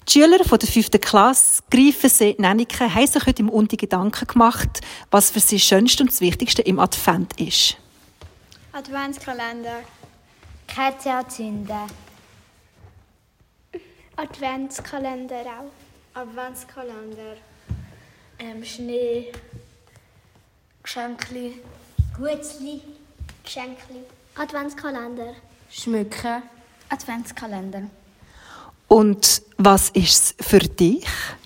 Die Schüler von der 5. Klasse Greifensee-Nennike haben sich heute im Undi Gedanken gemacht, was für sie das Schönste und das Wichtigste im Advent ist. Adventskalender. Kerzen anzünden. Adventskalender auch. Adventskalender. Schnee. Geschenkli. Gutzli. Geschenkli. Adventskalender. Schmücken. Adventskalender. Und was ist es für dich?